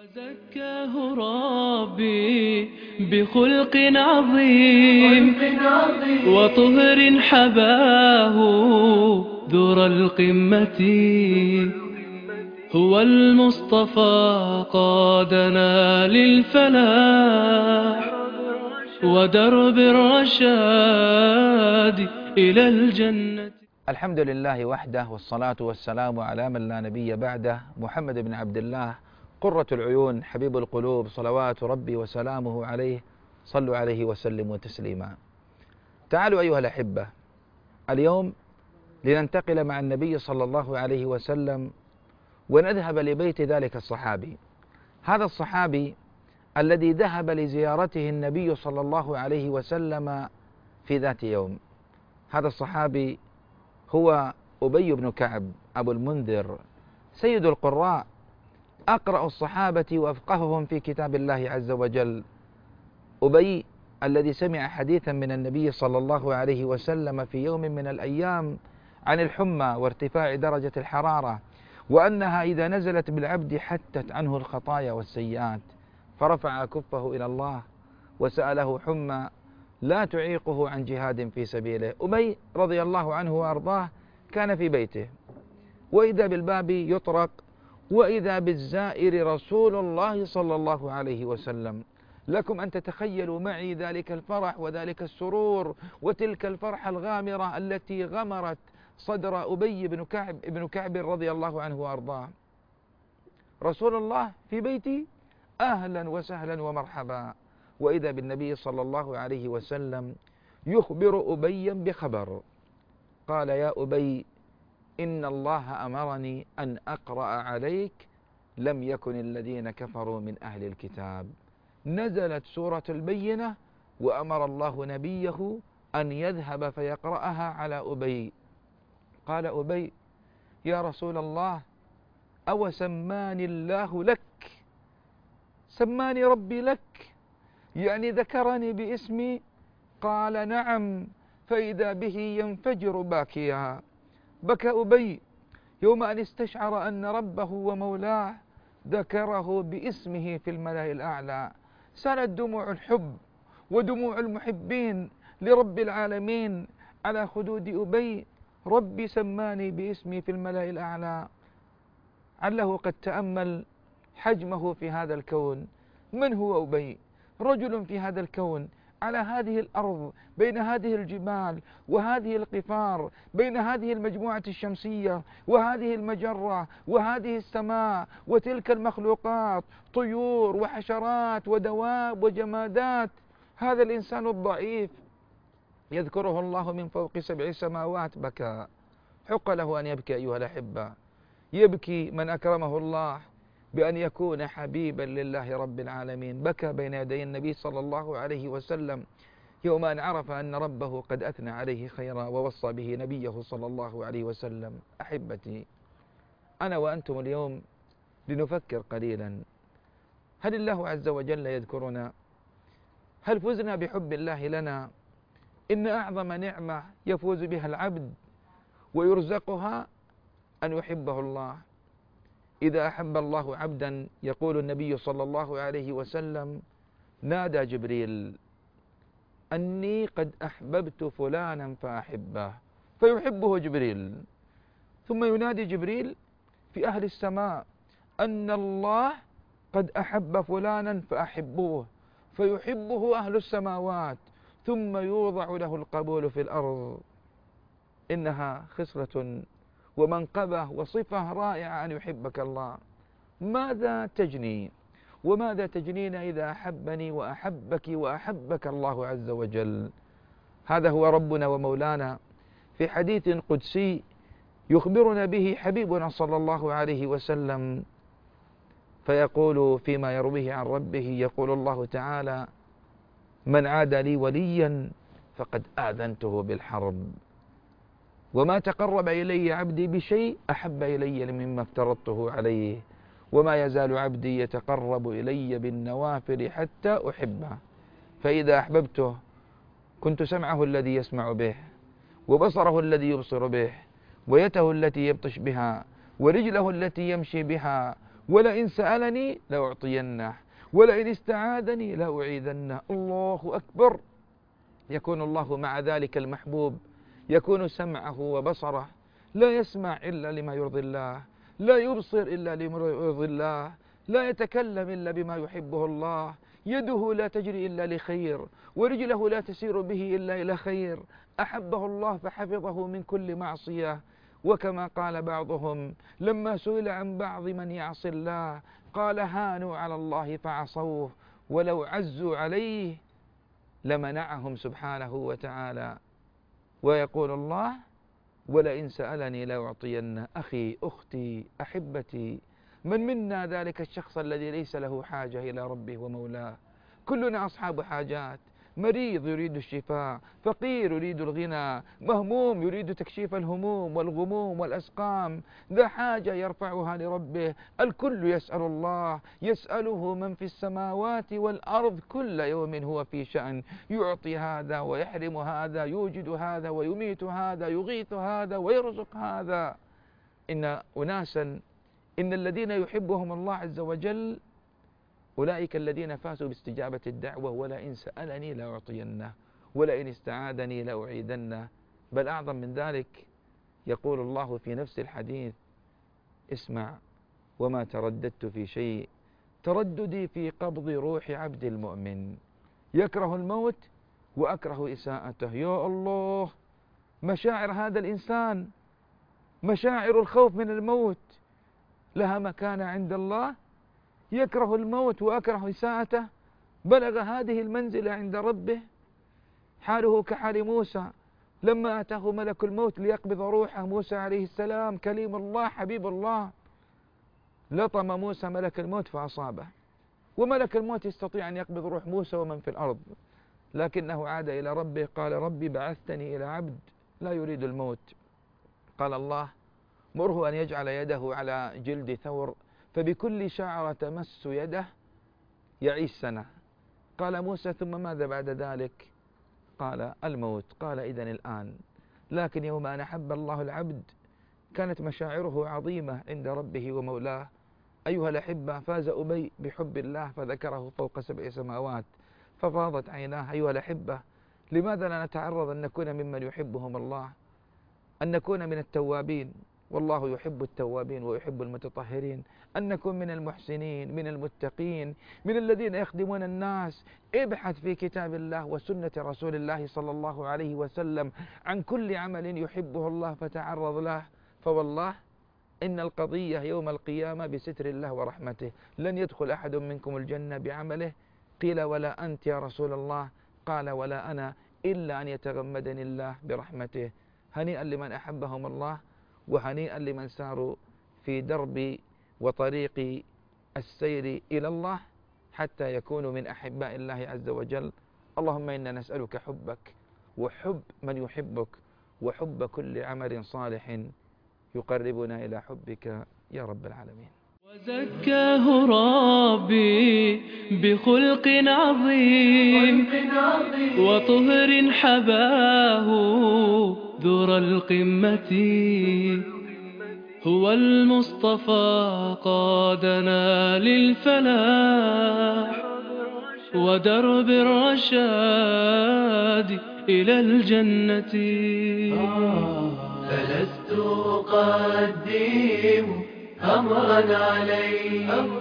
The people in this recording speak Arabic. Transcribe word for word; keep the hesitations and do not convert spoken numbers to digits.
وزكاه ربي بخلق عظيم وطهر حباه ذر القمة. هو المصطفى قادنا للفلاح ودرب الرشاد إلى الجنة. الحمد لله وحده، والصلاة والسلام على من لا نبي بعده، محمد بن عبد الله قرة العيون حبيب القلوب، صلوات ربي وسلامه عليه. صلوا عليه وسلموا تسليما. تعالوا أيها الأحبة، اليوم لننتقل مع النبي صلى الله عليه وسلم ونذهب لبيت ذلك الصحابي. هذا الصحابي الذي ذهب لزيارته النبي صلى الله عليه وسلم في ذات يوم. هذا الصحابي هو أبي بن كعب أبو المنذر، سيد القراء، أقرأ الصحابة وأفقههم في كتاب الله عز وجل. أبي الذي سمع حديثا من النبي صلى الله عليه وسلم في يوم من الأيام عن الحمى وارتفاع درجة الحرارة، وأنها إذا نزلت بالعبد حتت عنه الخطايا والسيئات، فرفع كفه إلى الله وسأله حمى لا تعيقه عن جهاد في سبيله. أبي رضي الله عنه وأرضاه كان في بيته، وإذا بالباب يطرق، وإذا بالزائر رسول الله صلى الله عليه وسلم. لكم أن تتخيلوا معي ذلك الفرح وذلك السرور وتلك الفرحة الغامرة التي غمرت صدر أبي بن كعب ابن كعب رضي الله عنه وأرضاه. رسول الله في بيتي، أهلا وسهلا ومرحبا. وإذا بالنبي صلى الله عليه وسلم يخبر أبيا بخبر، قال يا أبي إن الله أمرني أن أقرأ عليك لم يكن الذين كفروا من أهل الكتاب. نزلت سورة البينة وأمر الله نبيه أن يذهب فيقرأها على أبي. قال أبي يا رسول الله أو سماني الله لك، سماني ربي لك، يعني ذكرني باسمي؟ قال نعم. فإذا به ينفجر باكيا. بكى أبي يوم أن استشعر أن ربه ومولاه ذكره باسمه في الملأ الأعلى. سالت دموع الحب ودموع المحبين لرب العالمين على خدود أبي. ربي سماني باسمي في الملأ الأعلى. عله قد تأمل حجمه في هذا الكون. من هو أبي؟ رجل في هذا الكون، على هذه الأرض، بين هذه الجبال وهذه القفار، بين هذه المجموعة الشمسية وهذه المجرة وهذه السماء وتلك المخلوقات، طيور وحشرات ودواب وجمادات. هذا الإنسان الضعيف يذكره الله من فوق سبع سماوات بكى. حق له أن يبكي أيها الأحبة. يبكي من أكرمه الله بأن يكون حبيبا لله رب العالمين. بكى بين يدي النبي صلى الله عليه وسلم يوم أن عرف أن ربه قد أثنى عليه خيرا ووصى به نبيه صلى الله عليه وسلم. أحبتي، أنا وأنتم اليوم لنفكر قليلا. هل الله عز وجل يذكرنا؟ هل فزنا بحب الله لنا؟ إن أعظم نعمة يفوز بها العبد ويرزقها أن يحبه الله. إذا أحب الله عبدا، يقول النبي صلى الله عليه وسلم نادى جبريل أني قد أحببت فلانا فأحبه، فيحبه جبريل. ثم ينادي جبريل في أهل السماء أن الله قد أحب فلانا فأحبوه، فيحبه أهل السماوات. ثم يوضع له القبول في الأرض. إنها خصلة ومنقبة وصفة رائعة أن يحبك الله. ماذا تجني وماذا تجنين إذا أحبني وأحبك وأحبك الله عز وجل؟ هذا هو ربنا ومولانا في حديث قدسي يخبرنا به حبيبنا صلى الله عليه وسلم، فيقول فيما يرويه عن ربه، يقول الله تعالى من عاد لي وليا فقد آذنته بالحرب، وما تقرب إلي عبدي بشيء أحب إلي مما افترضته عليه، وما يزال عبدي يتقرب إلي بالنوافل حتى أحبه، فإذا أحببته كنت سمعه الذي يسمع به، وبصره الذي يبصر به، ويده التي يبطش بها، ورجله التي يمشي بها، ولئن سألني لأعطينه ولئن استعاذني لأعيذنه. الله أكبر. يكون الله مع ذلك المحبوب، يكون سمعه وبصره، لا يسمع إلا لما يرضي الله، لا يبصر إلا لما يرضي الله، لا يتكلم إلا بما يحبه الله، يده لا تجري إلا لخير، ورجله لا تسير به إلا إلى خير. أحبه الله فحفظه من كل معصية. وكما قال بعضهم لما سئل عن بعض من يعصي الله قال هانوا على الله فعصوه، ولو عزوا عليه لمنعهم سبحانه وتعالى. ويقول الله ولئن سألني لأعطينه. أخي، أختي، أحبتي، من منا ذلك الشخص الذي ليس له حاجة إلى ربه ومولاه؟ كلنا أصحاب حاجات. مريض يريد الشفاء، فقير يريد الغنى، مهموم يريد تكشيف الهموم والغموم والأسقام، ذا حاجة يرفعها لربه. الكل يسأل الله، يسأله من في السماوات والأرض، كل يوم هو في شأن، يعطي هذا ويحرم هذا، يوجد هذا ويميت هذا، يغيث هذا ويرزق هذا. إن أناسا إن الذين يحبهم الله عز وجل أولئك الذين فازوا باستجابة الدعوة. ولئن سألني لأعطينه ولئن استعاذني لأعيذنه. بل أعظم من ذلك يقول الله في نفس الحديث: اسمع وما ترددت في شيء ترددي في قبض روح عبد المؤمن، يكره الموت وأكره إساءته. يا الله، مشاعر هذا الإنسان، مشاعر الخوف من الموت لها مكانة عند الله. يكره الموت وأكره إساءته، بلغ هذه المنزلة عند ربه. حاله كحال موسى لما أتاه ملك الموت ليقبض روحه. موسى عليه السلام كليم الله حبيب الله، لطم موسى ملك الموت فأصابه، وملك الموت يستطيع أن يقبض روح موسى ومن في الأرض، لكنه عاد إلى ربه قال: ربي بعثتني إلى عبد لا يريد الموت. قال الله: مره أن يجعل يده على جلد ثور، فبكل شعرة تمس يده يعيش سنة. قال موسى: ثم ماذا بعد ذلك؟ قال: الموت. قال: إذن الآن. لكن يوم أن أحب الله العبد كانت مشاعره عظيمة عند ربه ومولاه. أيها الأحبة، فاز أبي بحب الله فذكره فوق سبع سماوات ففاضت عيناه. أيها الأحبة، لماذا لا نتعرض أن نكون ممن يحبهم الله، أن نكون من التوابين، والله يحب التوابين ويحب المتطهرين، أن نكون من المحسنين، من المتقين، من الذين يخدمون الناس. ابحث في كتاب الله وسنة رسول الله صلى الله عليه وسلم عن كل عمل يحبه الله فتعرض له، فوالله إن القضية يوم القيامة بستر الله ورحمته. لن يدخل أحد منكم الجنة بعمله. قيل: ولا أنت يا رسول الله؟ قال: ولا أنا، إلا أن يتغمدني الله برحمته. هنيئا لمن أحبهم الله، وهنيئا لمن ساروا في درب وطريق السير إلى الله حتى يكونوا من أحباء الله عز وجل. اللهم إنا نسألك حبك وحب من يحبك وحب كل عمل صالح يقربنا إلى حبك يا رب العالمين. وزكاه ربي بخلق عظيم وطهر حباه ذر القمة. هو المصطفى قادنا للفلاح ودرب الرشاد إلى الجنة. فلست أقدم أمرا عليه